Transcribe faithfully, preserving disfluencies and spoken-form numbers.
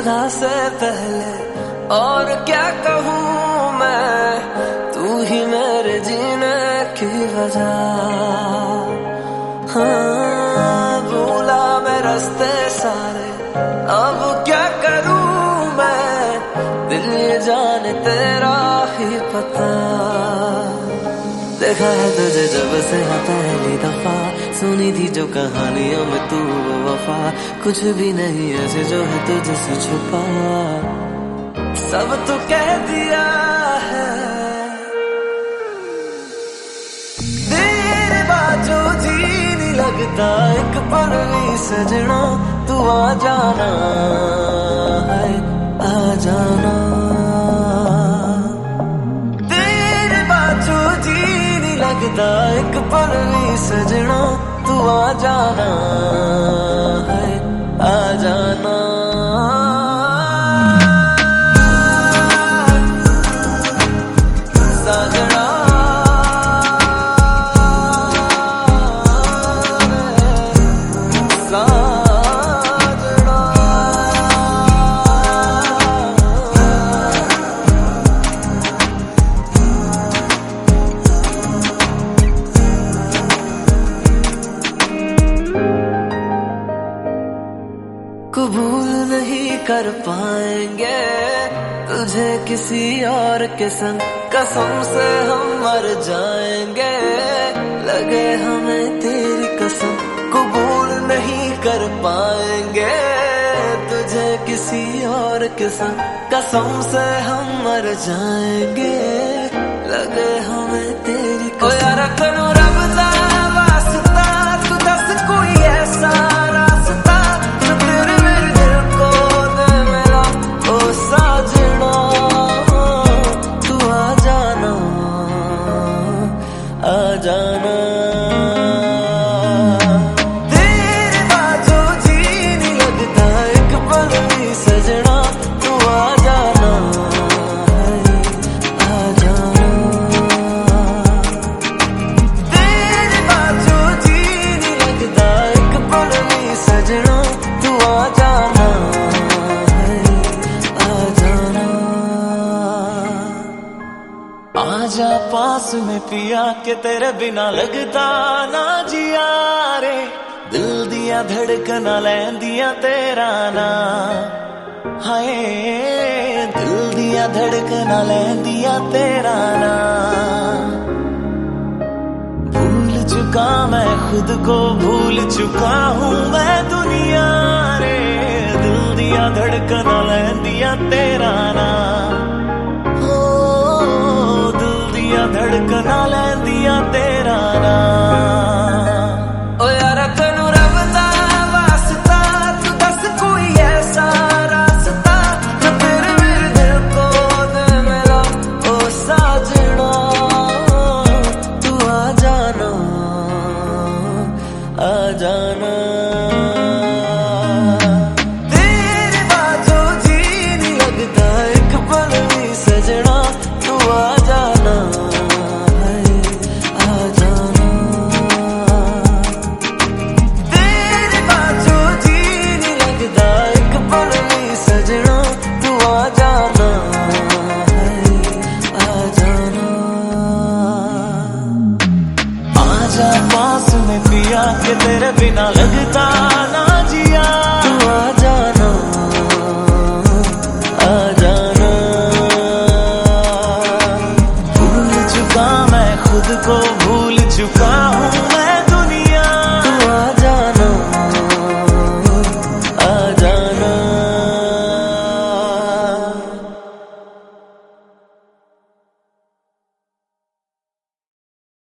खुदा से पहले और क्या कहूँ मैं, तू ही मेरे जीने की वजह। हाँ, भूला मैं रास्ते सारे, अब क्या करूँ मैं, दिल ये जाने तेरा ही पता। देखा है तुझे जब से हाँ पहली दफा, सुनी थी जो कहानियों में तू वो वफा, कुछ भी नहीं ऐसे जो है तुझसे छुपा, सब तो कह दिया है। तेरे बाद जो जी नहीं लगता एक पल भी सजना, तू आ जाना है, आ जाना। तेरे बाद जो जी नहीं लगता एक पल भी सजना, तू आ जाना है, आ जाना। कबूल नहीं कर पाएंगे तुझे किसी और के संग, कसम से हम मर जाएंगे, लगे हमें तेरी कसम। कबूल नहीं कर पाएंगे तुझे किसी और के संग, कसम से हम मर जाएंगे, लगे हमें तेरी कसम। ओ यार करो रब दा वास्ता, तू दस कोई ऐसा रास्ता जो तेरे मेरे दिल को दे मेरा, ओ साजना तू आ जाना, आ जाना। तेरे बाजू जी नहीं लगता एक पल भी सजना, तू आ जाना, आ जाना। तेरे बाजू जी नहीं लगता एक पल भी सजना, तू आ जाना, आ जाना। आजा पास में पिया के तेरे बिना लगता ना जिया रे, दिल दिया धड़कना लैंदिया तेरा ना, हाय दिल दिया धड़कना लैंदिया तेरा ना। भूल चुका मैं खुद को, भूल चुका हूँ मैं दुनिया रे, दिल दिया धड़कना लैंदिया तेरा ना, धड़कना लैंदिया तेरा ना। ओ यार तेनू रब दा वास्ता, तू दस कोई ऐसा रास्ता जो तेरे मेरे दिल को दे मेरा, ओ साजना तू आ जाना, आ जाना। तेरे बाजू जी नहीं लगता एक पल भी सजना, तू आ